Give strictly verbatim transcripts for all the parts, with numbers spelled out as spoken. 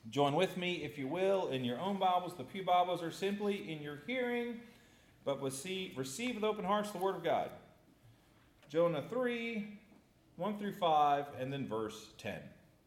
Join with me, if you will, in your own Bibles. The Pew Bibles are simply in your hearing, but receive, receive with open hearts the Word of God. Jonah three, one through five, and then verse ten.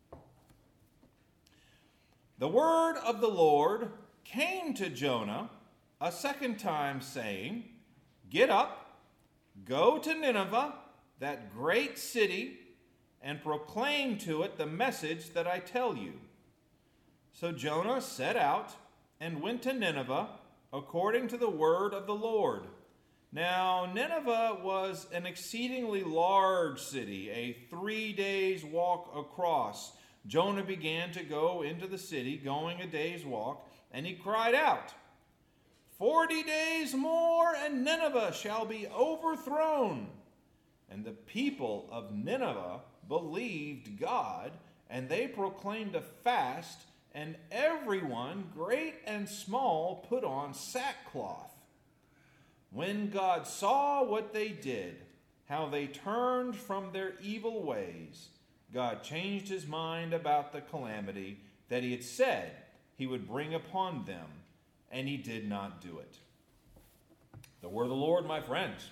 The word of the Lord came to Jonah a second time, saying, Get up, go to Nineveh, that great city, and proclaim to it the message that I tell you. So Jonah set out and went to Nineveh according to the word of the Lord. Now Nineveh was an exceedingly large city, a three days walk across. Jonah began to go into the city, going a day's walk, and he cried out, Forty days more, and Nineveh shall be overthrown. And the people of Nineveh believed God, and they proclaimed a fast, and everyone, great and small, put on sackcloth. When God saw what they did, how they turned from their evil ways, God changed his mind about the calamity that he had said he would bring upon them, and he did not do it. The word of the Lord, my friends.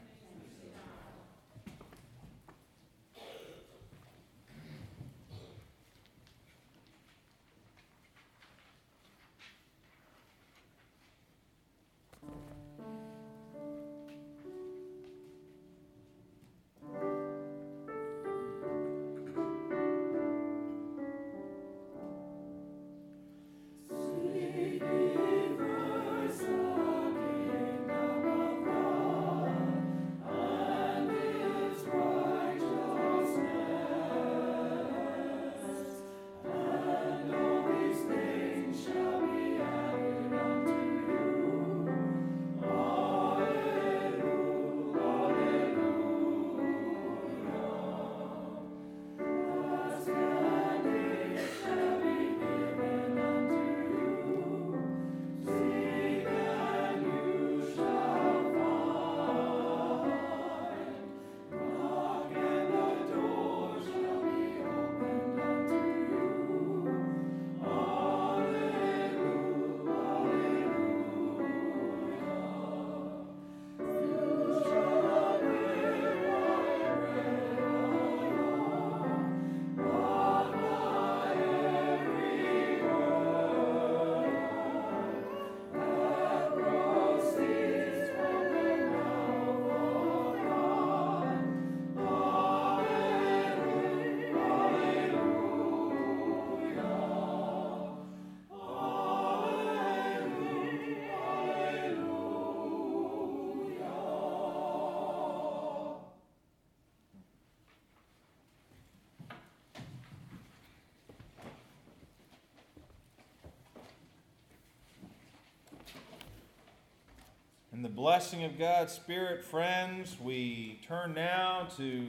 In the blessing of God's Spirit, friends, we turn now to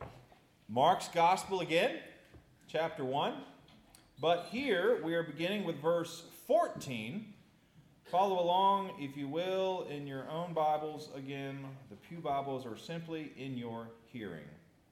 Mark's Gospel again, chapter one. But here we are beginning with verse fourteen. Follow along, if you will, in your own Bibles. Again, the Pew Bibles are simply in your hearing.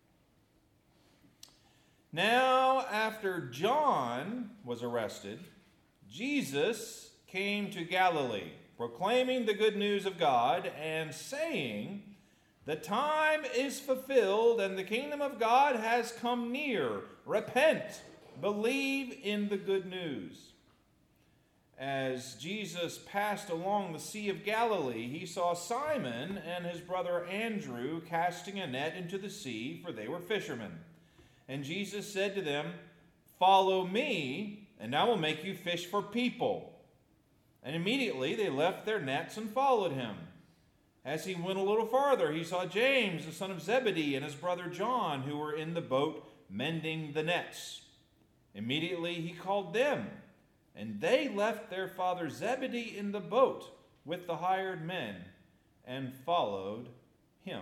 Now, after John was arrested, Jesus came to Galilee, proclaiming the good news of God and saying, The time is fulfilled and the kingdom of God has come near. Repent, believe in the good news. As Jesus passed along the Sea of Galilee, he saw Simon and his brother Andrew casting a net into the sea, for they were fishermen. And Jesus said to them, Follow me, and I will make you fish for people. And immediately they left their nets and followed him. As he went a little farther, he saw James, the son of Zebedee, and his brother John, who were in the boat mending the nets. Immediately he called them, and they left their father Zebedee in the boat with the hired men and followed him.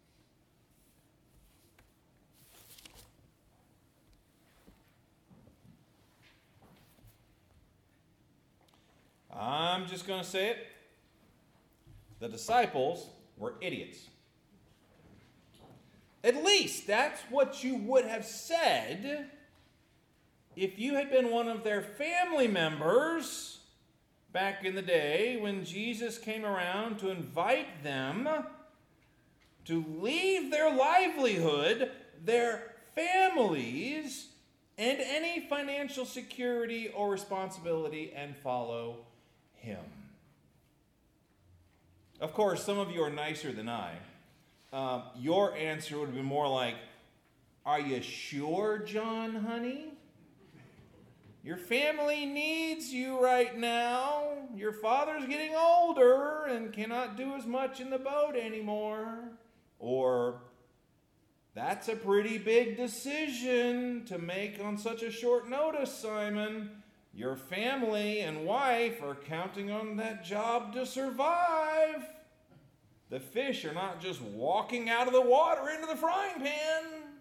I'm just going to say it. The disciples were idiots. At least that's what you would have said if you had been one of their family members back in the day when Jesus came around to invite them to leave their livelihood, their families, and any financial security or responsibility and follow him. Of course, some of you are nicer than I. Uh, your answer would have been more like, are you sure, John, honey? Your family needs you right now. Your father's getting older and cannot do as much in the boat anymore. Or, that's a pretty big decision to make on such a short notice, Simon. Your family and wife are counting on that job to survive. The fish are not just walking out of the water into the frying pan.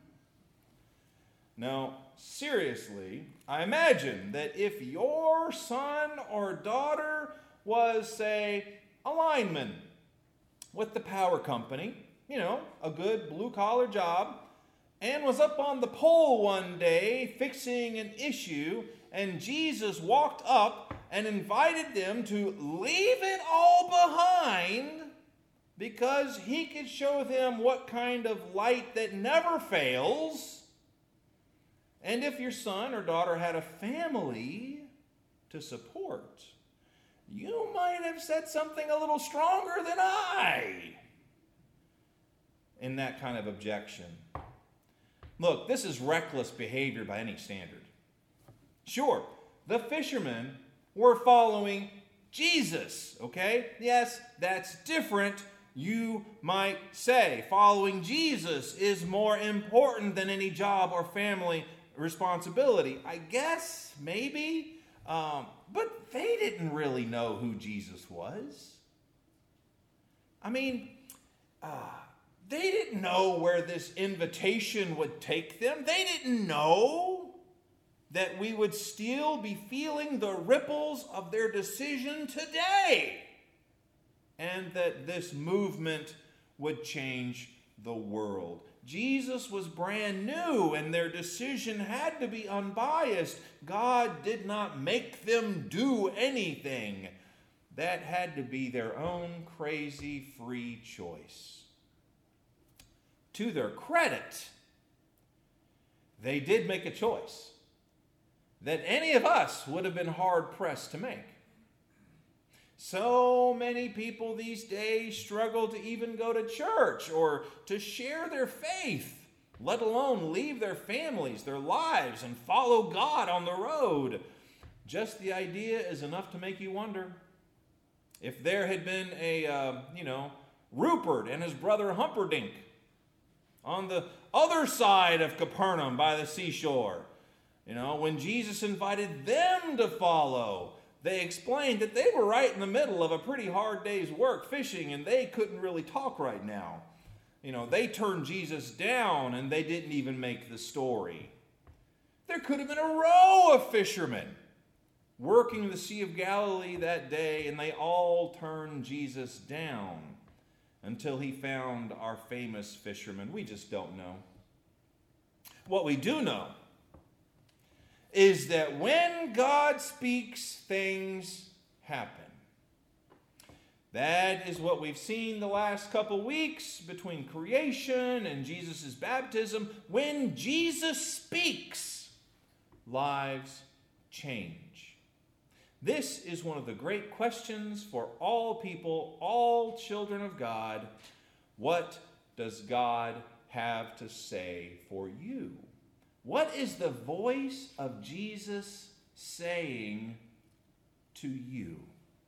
Now, seriously, I imagine that if your son or daughter was, say, a lineman with the power company, you know, a good blue-collar job, and was up on the pole one day fixing an issue, and Jesus walked up and invited them to leave it all behind because he could show them what kind of light that never fails. And if your son or daughter had a family to support, you might have said something a little stronger than I in that kind of objection. Look, this is reckless behavior by any standard. Sure, the fishermen were following Jesus, okay? Yes, that's different, you might say. Following Jesus is more important than any job or family responsibility. I guess, maybe, um, but they didn't really know who Jesus was. I mean, uh, they didn't know where this invitation would take them. They didn't know that we would still be feeling the ripples of their decision today, and that this movement would change the world. Jesus was brand new, and their decision had to be unbiased. God did not make them do anything. That had to be their own crazy free choice. To their credit, they did make a choice that any of us would have been hard-pressed to make. So many people these days struggle to even go to church or to share their faith, let alone leave their families, their lives, and follow God on the road. Just the idea is enough to make you wonder. If there had been a, uh, you know, Rupert and his brother Humperdinck on the other side of Capernaum by the seashore, you know, when Jesus invited them to follow, they explained that they were right in the middle of a pretty hard day's work fishing, and they couldn't really talk right now. You know, they turned Jesus down, and they didn't even make the story. There could have been a row of fishermen working the Sea of Galilee that day, and they all turned Jesus down until he found our famous fisherman. We just don't know. What we do know is that when God speaks, things happen. That is what we've seen the last couple weeks between creation and Jesus' baptism. When Jesus speaks, lives change. This is one of the great questions for all people, all children of God. What does God have to say for you? What is the voice of Jesus saying to you?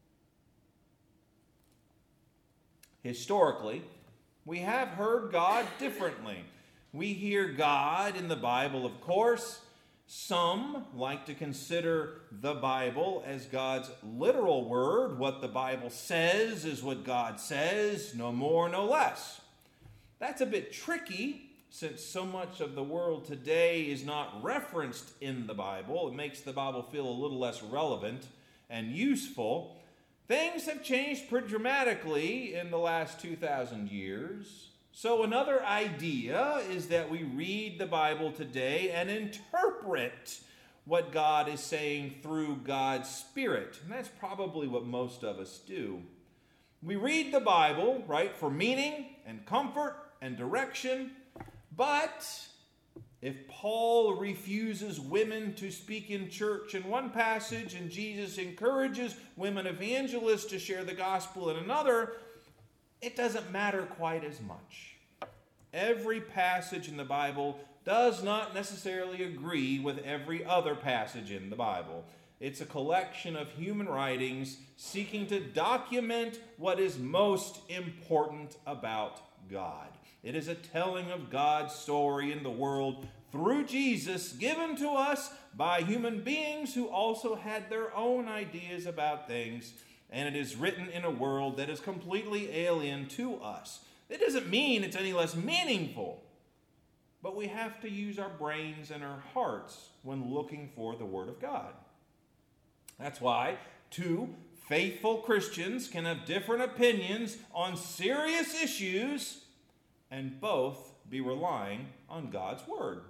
Historically, we have heard God differently. We hear God in the Bible, of course. Some like to consider the Bible as God's literal word. What the Bible says is what God says, no more, no less. That's a bit tricky, since so much of the world today is not referenced in the Bible. It makes the Bible feel a little less relevant and useful. Things have changed pretty dramatically in the last two thousand years. So another idea is that we read the Bible today and interpret what God is saying through God's Spirit. And that's probably what most of us do. We read the Bible, right, for meaning and comfort and direction. But if Paul refuses women to speak in church in one passage and Jesus encourages women evangelists to share the gospel in another, it doesn't matter quite as much. Every passage in the Bible does not necessarily agree with every other passage in the Bible. It's a collection of human writings seeking to document what is most important about God. It is a telling of God's story in the world through Jesus, given to us by human beings who also had their own ideas about things, and it is written in a world that is completely alien to us. It doesn't mean it's any less meaningful, but we have to use our brains and our hearts when looking for the Word of God. That's why two faithful Christians can have different opinions on serious issues and both be relying on God's Word.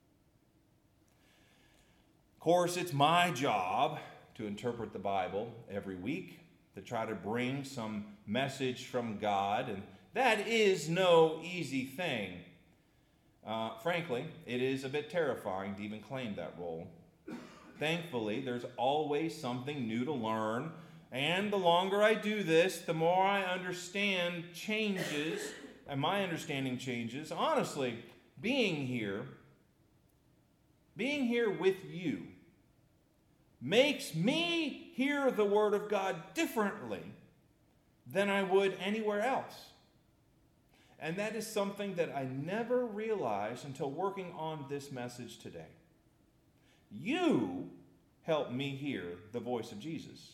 Of course, it's my job to interpret the Bible every week, to try to bring some message from God, and that is no easy thing. Uh, frankly, it is a bit terrifying to even claim that role. Thankfully, there's always something new to learn, and the longer I do this, the more I understand changes, and my understanding changes. Honestly, being here, being here with you, makes me hear the Word of God differently than I would anywhere else. And that is something that I never realized until working on this message today. You help me hear the voice of Jesus.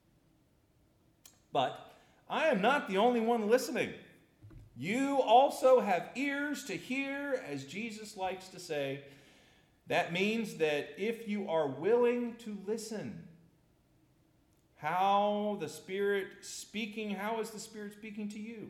But I am not the only one listening. You also have ears to hear, as Jesus likes to say. That means that if you are willing to listen, how the Spirit speaking, how is the Spirit speaking to you?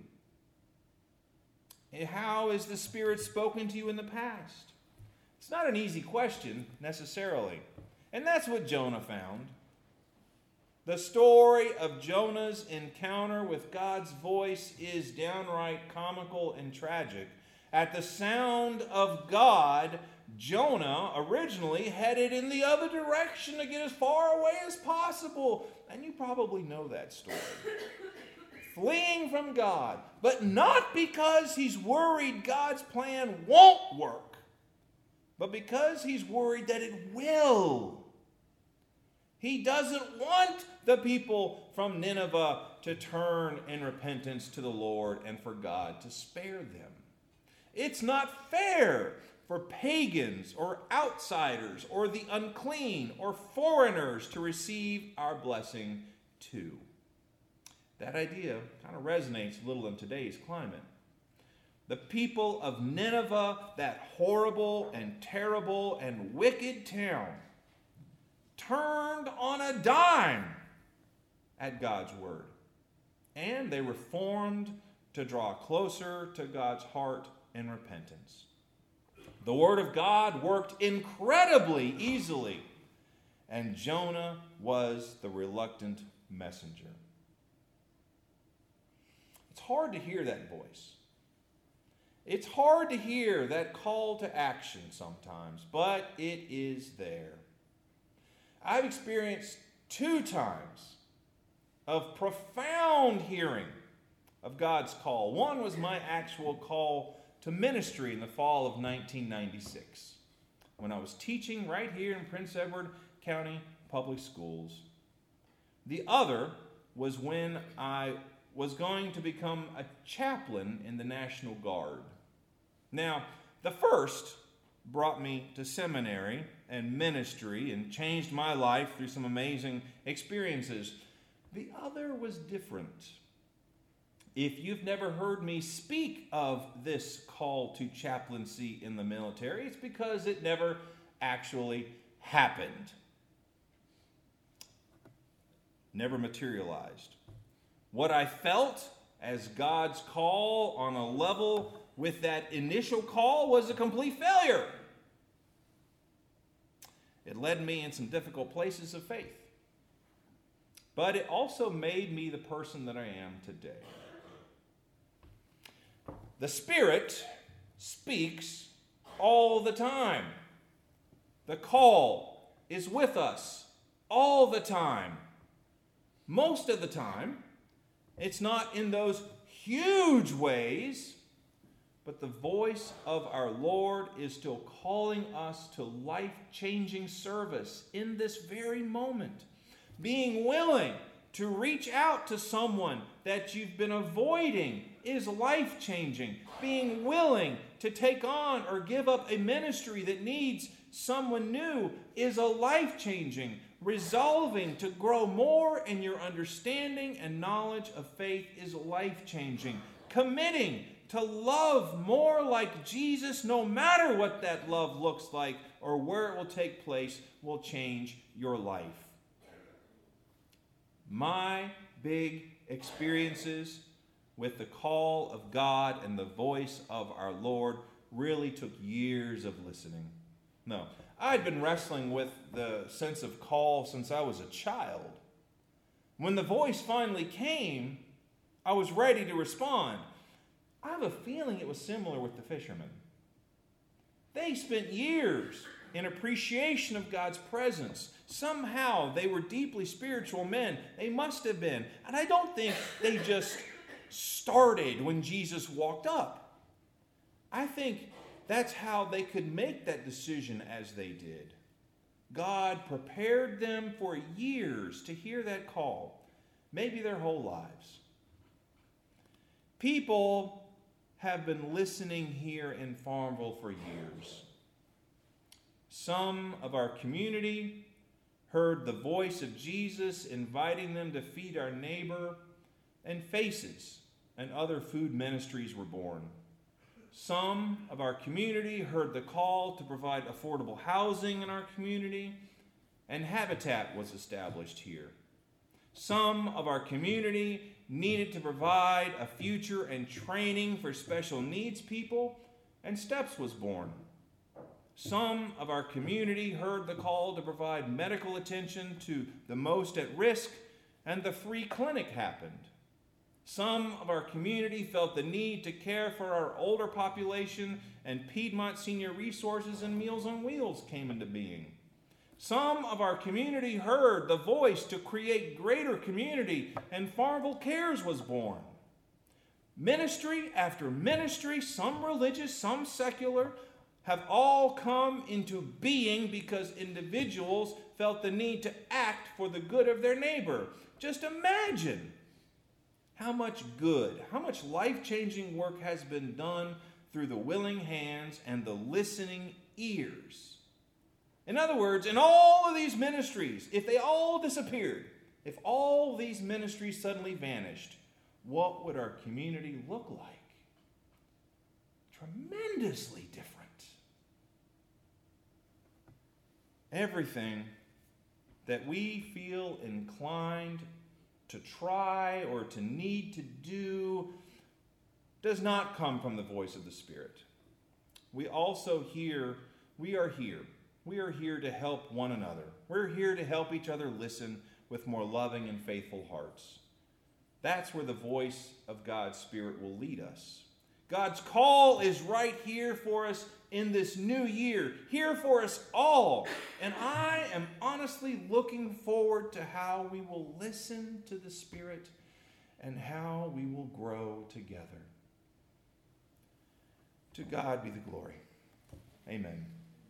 How is the Spirit spoken to you in the past? It's not an easy question, necessarily. And that's what Jonah found. The story of Jonah's encounter with God's voice is downright comical and tragic. At the sound of God, Jonah originally headed in the other direction to get as far away as possible. And you probably know that story. Fleeing from God, but not because he's worried God's plan won't work, but because he's worried that it will. He doesn't want the people from Nineveh to turn in repentance to the Lord and for God to spare them. It's not fair for pagans or outsiders or the unclean or foreigners to receive our blessing too. That idea kind of resonates a little in today's climate. The people of Nineveh, that horrible and terrible and wicked town, turned on a dime at God's word. And they reformed to draw closer to God's heart in repentance. The word of God worked incredibly easily, and Jonah was the reluctant messenger. It's hard to hear that voice. It's hard to hear that call to action sometimes, but it is there. I've experienced two times of profound hearing of God's call. One was my actual call to ministry in the fall of nineteen ninety-six, when I was teaching right here in Prince Edward County Public Schools. The other was when I was going to become a chaplain in the National Guard. Now, the first brought me to seminary and ministry and changed my life through some amazing experiences. The other was different. If you've never heard me speak of this call to chaplaincy in the military, it's because it never actually happened. Never materialized. What I felt as God's call on a level with that initial call was a complete failure. It led me in some difficult places of faith. But it also made me the person that I am today. The Spirit speaks all the time. The call is with us all the time. Most of the time, it's not in those huge ways, but the voice of our Lord is still calling us to life-changing service in this very moment. Being willing to reach out to someone that you've been avoiding is life-changing. Being willing to take on or give up a ministry that needs someone new is a life-changing. Resolving to grow more in your understanding and knowledge of faith is life-changing. Committing to love more like Jesus, no matter what that love looks like or where it will take place, will change your life. My big experiences with the call of God and the voice of our Lord really took years of listening. No, I'd been wrestling with the sense of call since I was a child. When the voice finally came, I was ready to respond. I have a feeling it was similar with the fishermen. They spent years in appreciation of God's presence. Somehow they were deeply spiritual men. They must have been. And I don't think they just started when Jesus walked up. I think that's how they could make that decision as they did. God prepared them for years to hear that call, maybe their whole lives. People have been listening here in Farmville for years. Some of our community heard the voice of Jesus inviting them to feed our neighbor, and Faces and other food ministries were born. Some of our community heard the call to provide affordable housing in our community, and Habitat was established here. Some of our community needed to provide a future and training for special needs people, and Steps was born. Some of our community heard the call to provide medical attention to the most at risk, and the free clinic happened. Some of our community felt the need to care for our older population, and Piedmont Senior Resources and Meals on Wheels came into being. Some of our community heard the voice to create greater community, and Farmville Cares was born. Ministry after ministry, some religious, some secular, have all come into being because individuals felt the need to act for the good of their neighbor. Just imagine how much good, how much life-changing work has been done through the willing hands and the listening ears. In other words, in all of these ministries, if they all disappeared, if all these ministries suddenly vanished, what would our community look like? Tremendously different. Everything that we feel inclined to try or to need to do does not come from the voice of the Spirit. We also hear, we are here. We are here to help one another. We're here to help each other listen with more loving and faithful hearts. That's where the voice of God's Spirit will lead us. God's call is right here for us in this new year, here for us all. And I am honestly looking forward to how we will listen to the Spirit and how we will grow together. To God be the glory. Amen.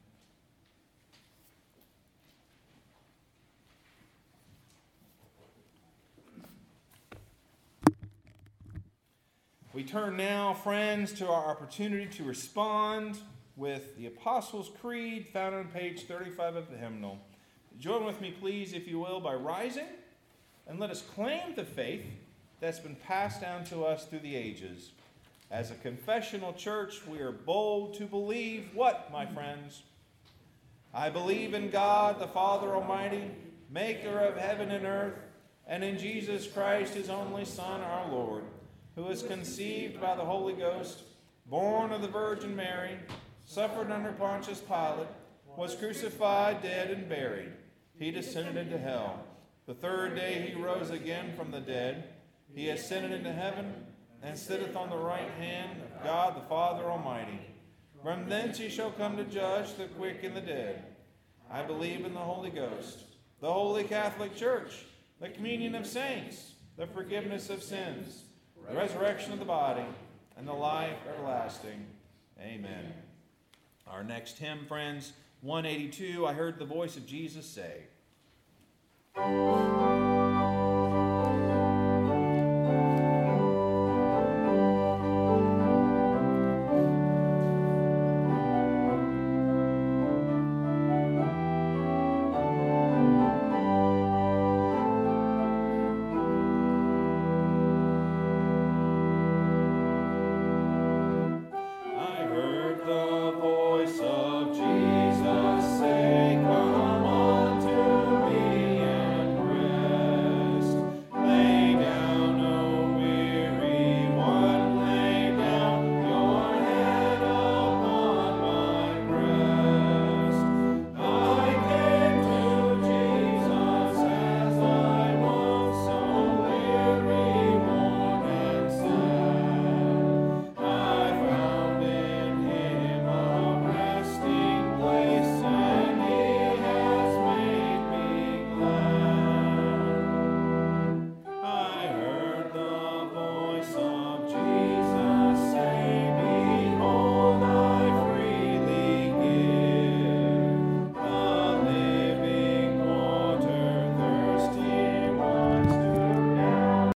We turn now, friends, to our opportunity to respond with the Apostles' Creed found on page thirty-five of the hymnal. Join with me, please, if you will, by rising, and let us claim the faith that's been passed down to us through the ages. As a confessional church, we are bold to believe what, my friends? I believe in God, the Father Almighty, maker of heaven and earth, and in Jesus Christ, his only Son, our Lord, who was conceived by the Holy Ghost, born of the Virgin Mary, suffered under Pontius Pilate, was crucified, dead, and buried. He descended into hell. The third day he rose again from the dead. He ascended into heaven, and sitteth on the right hand of God the Father Almighty. From thence he shall come to judge the quick and the dead. I believe in the Holy Ghost, the Holy Catholic Church, the communion of saints, the forgiveness of sins, the resurrection of the body, and the life everlasting. Amen. Our next hymn, friends, one eighty-two, I heard the voice of Jesus say.